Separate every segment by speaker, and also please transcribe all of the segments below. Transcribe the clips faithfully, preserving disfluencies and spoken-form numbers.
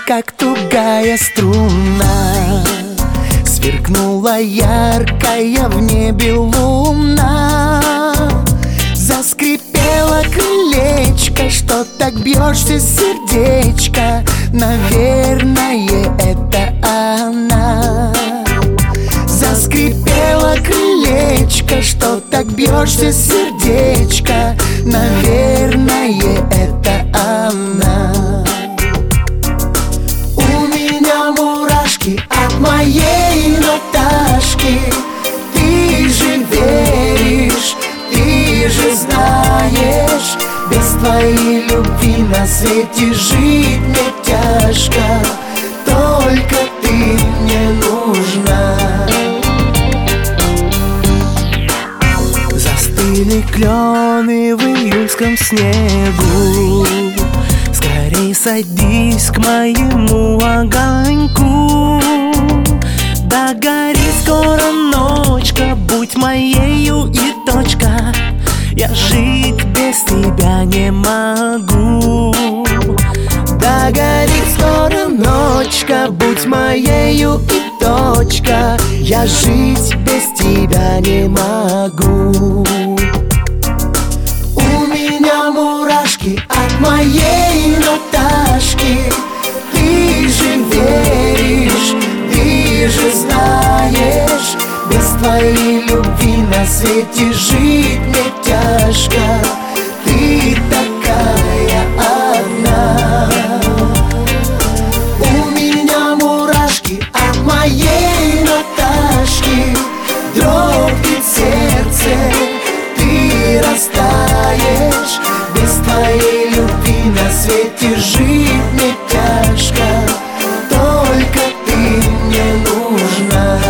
Speaker 1: как тугая струна. Сверкнула яркая в небе луна. Заскрипело крылечко, что так бьешься, сердечко. Наверное, это она. Заскрипело крылечко, что так бьешься, сердечко. Наверное, это она. У меня мурашки от моей Наташки. Ты же веришь, ты же знаешь, без твоей любви на свете жить мне тяжко. Только ты мне нужна. Застыли клены в июльском снегу. Скорей садись к моему огоньку. Да горит скоро ночка, будь моею и точка. Я жить без тебя не могу. Да горит скоро ночка, будь моею и точка. Я жить без тебя не могу. У меня мурашки от моей Наташки. Ты же веришь, ты же знаешь, без твоей любви на свете жить мне тяжко. Ты такая одна. У меня мурашки от моей Наташки. Дрогнет сердце, ты растаешь, без твоей любви на свете жить мне тяжко. Только ты мне нужна.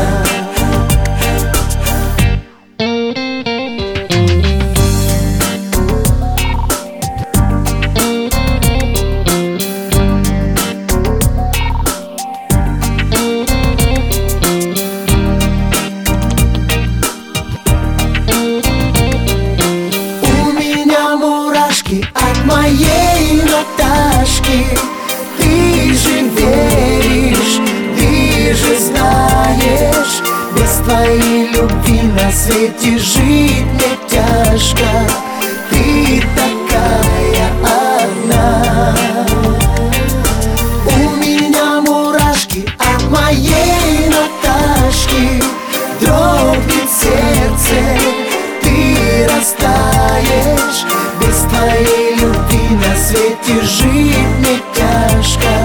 Speaker 1: От моей Наташки. Ты же веришь, ты же знаешь, без твоей любви на свете жить мне тяжко. Ты такая одна. У меня мурашки от моей Наташки. Дрогнет сердце, ты растаешь, без твоей любви на свете жить мне тяжко.